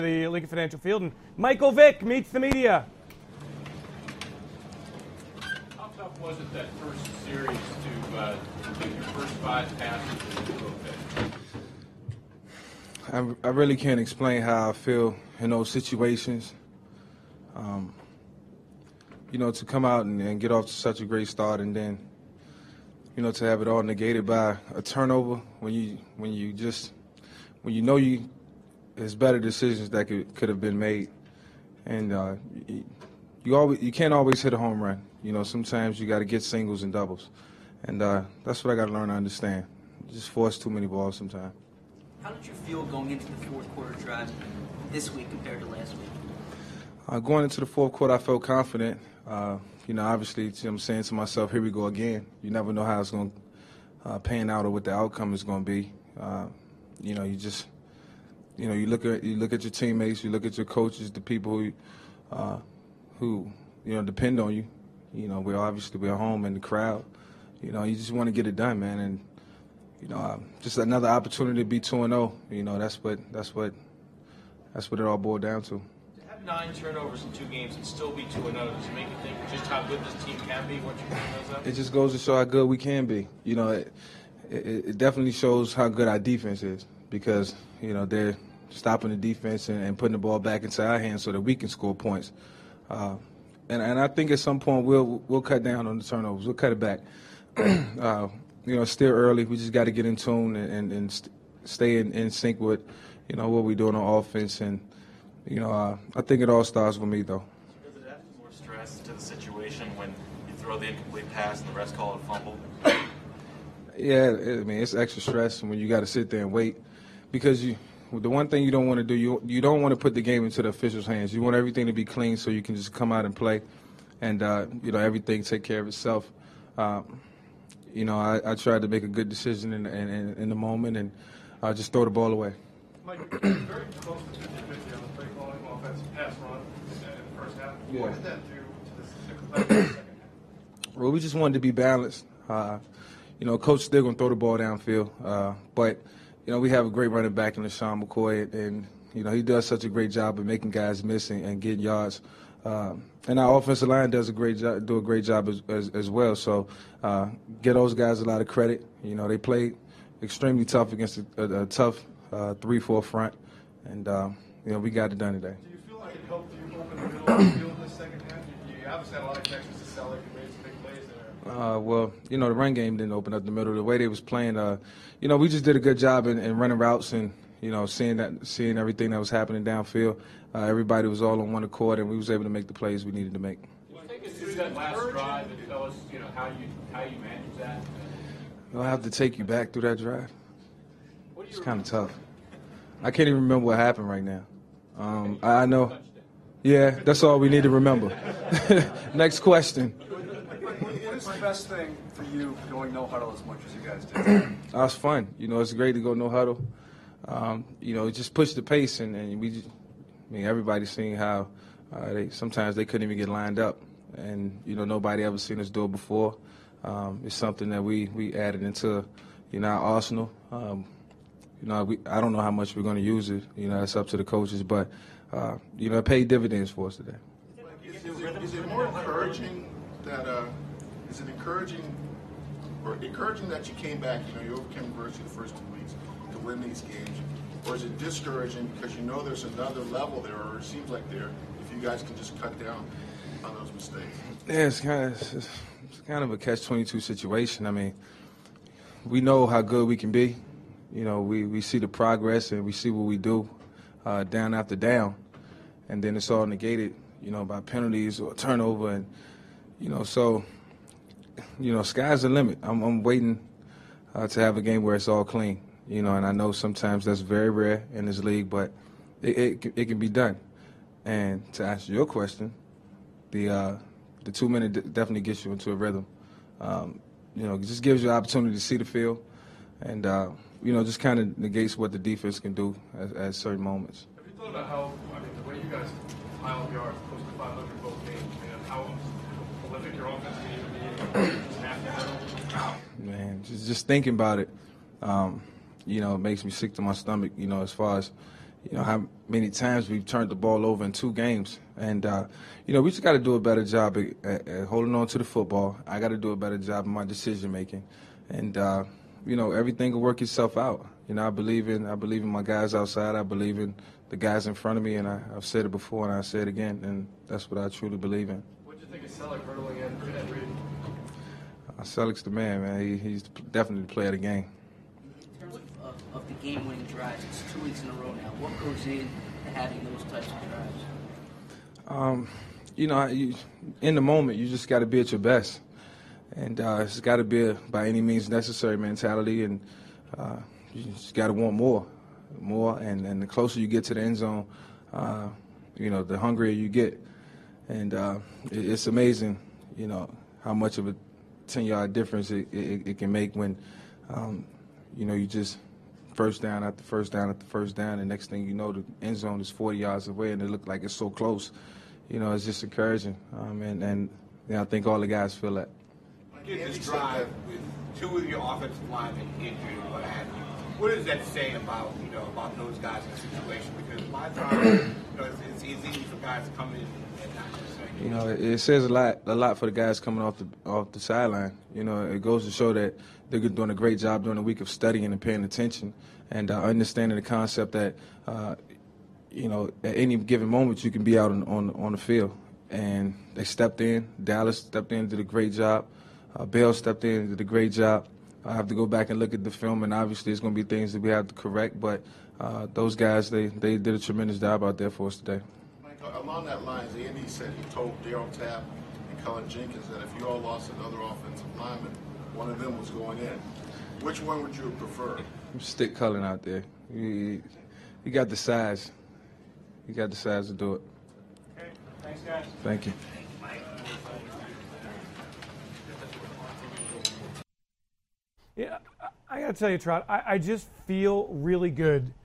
The Lincoln Financial Field, and Michael Vick meets the media. How tough was it that first series to complete your first 5 passes and do okay? I really can't explain how I feel in those situations. To come out and get off to such a great start, and then, to have it all negated by a turnover when there's better decisions that could have been made, and you can't always hit a home run. Sometimes you got to get singles and doubles, and that's what I got to learn to understand. You just force too many balls sometimes. How did you feel going into the fourth quarter drive this week compared to last week? Going into the fourth quarter, I felt confident. Obviously, I'm saying to myself, here we go again. You never know how it's going to pan out or what the outcome is going to be. You look at your teammates, you look at your coaches, the people who depend on you. We're home in the crowd. You just want to get it done, man, and just another opportunity to be 2-0. That's what it all boiled down to. To have 9 turnovers in 2 games and still be 2-0, does it make you think just how good this team can be once you bring those up? It just goes to show how good we can be. It definitely shows how good our defense is, because they're stopping the defense and putting the ball back into our hands so that we can score points. And I think at some point we'll cut down on the turnovers. We'll cut it back. It's still early. We just got to get in tune and stay in sync with what we're doing on offense. And I think it all starts with me, though. Does it add more stress to the situation when you throw the incomplete pass and the rest call it a fumble? Yeah, it's extra stress when you got to sit there and wait, because the one thing you don't want to do, you don't want to put the game into the officials' hands. You want everything to be clean so you can just come out and play, and everything take care of itself. I tried to make a good decision in the moment and just throw the ball away. Mike, you're very close to 50-50 on the play calling offense pass run in the first half. Yeah. What did that do to the second half? Well, we just wanted to be balanced. Coach still going to throw the ball downfield, but we have a great running back in LeSean McCoy, and he does such a great job of making guys miss and getting yards. And our offensive line does a great job as well. So give those guys a lot of credit. They played extremely tough against a tough 3-4 front, and we got it done today. Do you feel like it helped you open the middle of the field in the second half? You obviously had a lot of connections to Selleck and made some big plays there. The run game didn't open up the middle. The way they was playing, we just did a good job in running routes and seeing everything that was happening downfield. Everybody was all on one accord, and we was able to make the plays we needed to make. Do you think it's through that last drive and tell us, how you manage that? I'll have to take you back through that drive. It's kind of tough. I can't even remember what happened right now. I know. Yeah, that's all we need to remember. Next question. What is the best thing for you going no huddle as much as you guys did? It was fun. It's great to go no huddle. Just push the pace, and everybody's seen how sometimes they couldn't even get lined up, and nobody ever seen us do it before. It's something that we added into our arsenal. I don't know how much we're going to use it. It's up to the coaches, but it paid dividends for us today. Is it more encouraging that is it encouraging that you came back? You overcame adversity the first 2 weeks to win these games, or is it discouraging because there's another level there, or it seems like there, if you guys can just cut down on those mistakes? Yeah, it's kind of a catch-22 situation. We know how good we can be. We see the progress and we see what we do down after down, and then it's all negated, by penalties or turnover, and so sky's the limit. I'm waiting to have a game where it's all clean, and I know sometimes that's very rare in this league, but it can be done. And to answer your question, the 2 minute definitely gets you into a rhythm. It just gives you an opportunity to see the field, and just kind of negates what the defense can do at certain moments. Have you thought about how, the way you guys pile up yards, close to 500 both games, how prolific your offense can even be Man, just thinking about it, it makes me sick to my stomach, as far as, you know, how many times we've turned the ball over in 2 games. And, you know, we just got to do a better job at holding on to the football. I got to do a better job in my decision-making. And, you know, everything will work itself out. You know, I believe in my guys outside. I believe in the guys in front of me, and I've said it before and I say it again, and that's what I truly believe in. What do you think of Selleck hurdling in Ed Reed? Selleck's the man. He's definitely the player of the game. In terms of the game-winning drives, it's 2 weeks in a row now. What goes into having those types of drives? You know, in the moment, you just got to be at your best. And it's got to be a by any means necessary mentality, and you just got to want more. And the closer you get to the end zone, you know, the hungrier you get. And it's amazing, you know, how much of a 10-yard difference it can make when, you know, you just first down after first down after first down, and next thing you know, the end zone is 40 yards away, and it looked like it's so close. You know, it's just encouraging, and you know, I think all the guys feel that. Get this drive with 2 of your offensive linemen injured or what have you. What does that say about, you know, about those guys in the situation? Because a lot of times, you know, it's easy for guys to come in and not just say. You know, it says a lot for the guys coming off the sideline. You know, it goes to show that they're doing a great job during the week of studying and paying attention and understanding the concept that, you know, at any given moment you can be out on the field. And they stepped in. Dallas stepped in, did a great job. Bell stepped in, did a great job. I have to go back and look at the film, and obviously there's going to be things that we have to correct. But those guys, they did a tremendous job out there for us today. Mike, along that line, Andy said he told Darryl Tapp and Cullen Jenkins that if you all lost another offensive lineman, one of them was going in. Which one would you have preferred? Stick Cullen out there. He got the size. He got the size to do it. Okay, thanks, guys. Thank you. Yeah, I got to tell you, Trot, I just feel really good